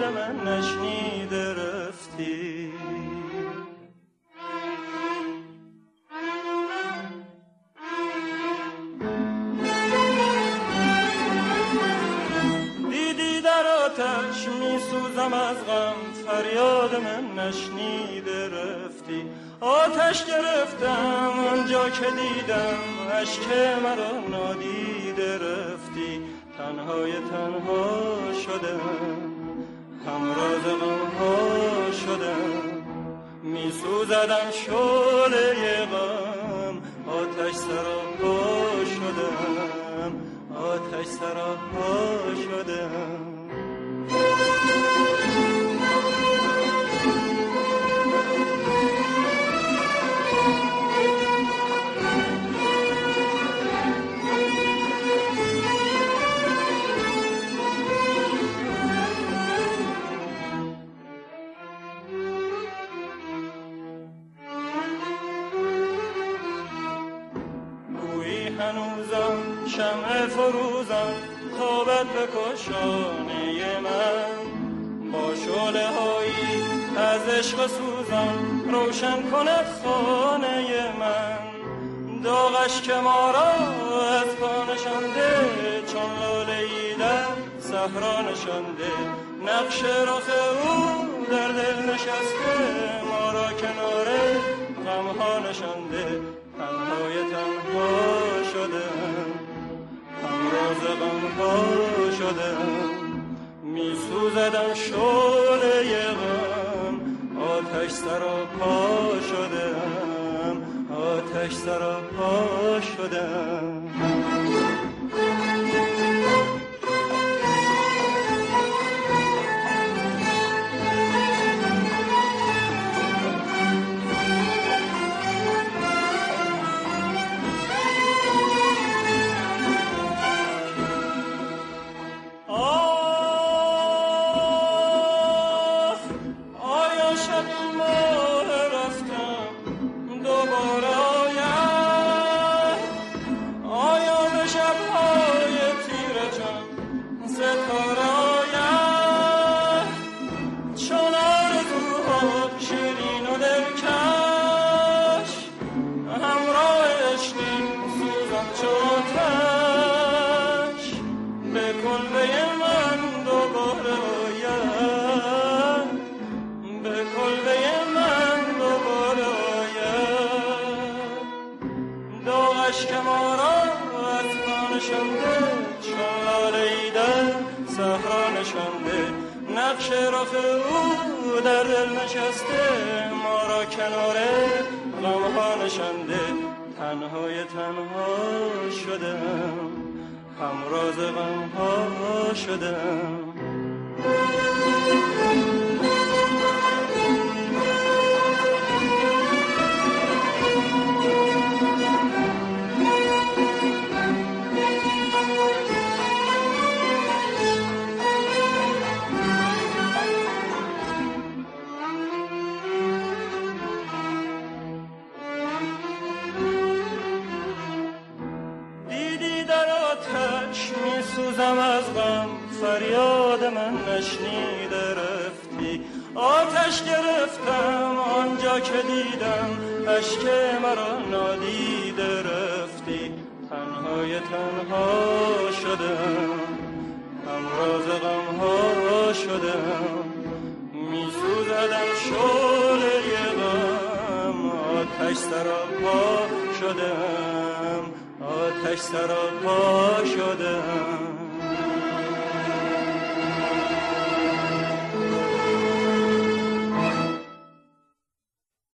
من نشنیده رفتی. دیدی در آتش می سوزم از غم، فریاد من نشنیده رفتی. آتش گرفتم آنجا که دیدم، اشک مرا نادیده رفتی. تنهای تنها شدم، همراز غمها شدم، می سوزدم شعله غم، آتش سراپا شدم، آتش سراپا شدم. هنوزم شمع فروزم تابد به کاشانه من، با شعله هایی از عشق سوزم روشن کند خانه من. داغش که ما را از پا نشانده، چون لاله‌ای در صحرا نشانده. نقش رخ او در دل نشسته، ما را کنار غمها نشانده. تنهای تنها شدم، همراز غمها شدم، می سوزدم شعله غم، آتش سراپا شدم، آتش سراپا شدم. نقش رخ او در دل نشسته، ما را کنار غمها نشانده. تنهای تنها شدم، همراز غمها شدم. سوزم از غم، فریاد من نشنیده رفتی. آتش گرفتم آنجا که دیدم، اشک مرا نادیده رفتی. تنهای تنها شدم، همراز غمها شدم، می سوزدم شعله غم، آتش سراپا شدم، آتش سراپا شدم.